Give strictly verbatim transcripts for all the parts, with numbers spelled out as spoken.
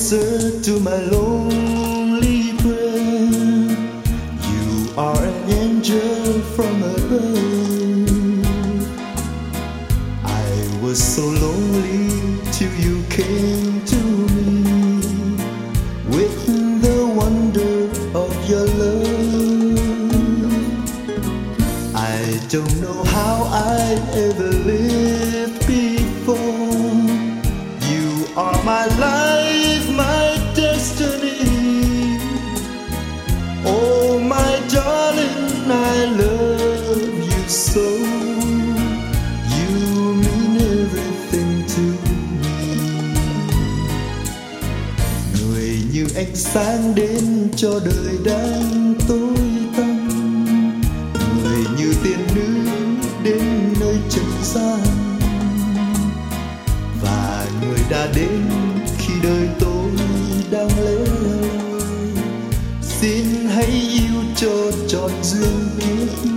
answer to my lonely prayer. You are an angel from above. I was so lonely till you came to me with the wonder of your love. I don't know how I ever lived before. You are my life, my destiny. Oh, my darling, I love you so. You mean everything to me. Người như ánh sáng đến cho đời đang tối tăm, người như tiên nữ đến nơi trần gian, và người đã đến khi đời tôi đang lẽ loi. Xin hãy yêu cho trọn duyên kiếp.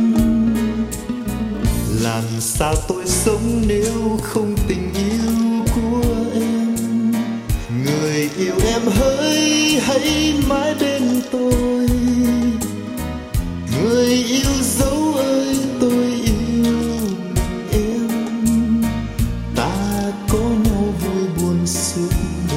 Làm sao tôi sống nếu không tình yêu của em? Người yêu em hỡi hãy mãi bên tôi. Người yêu dấu ơi tôi yêu em. Ta có nhau vui buồn suốt đời.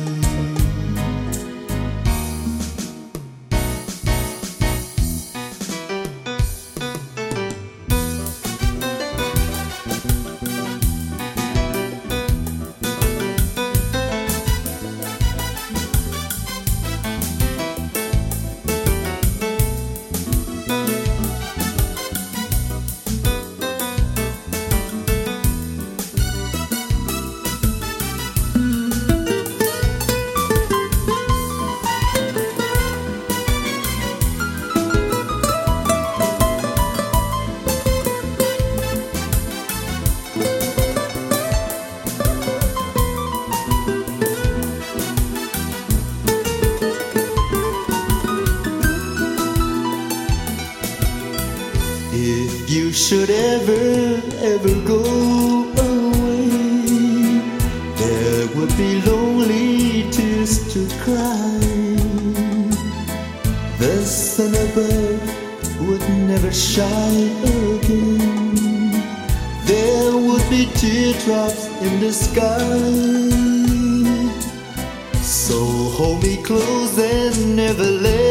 If you should ever, ever go away, there would be lonely tears to cry. The sun above would never shine again. There would be teardrops in the sky. So hold me close and never let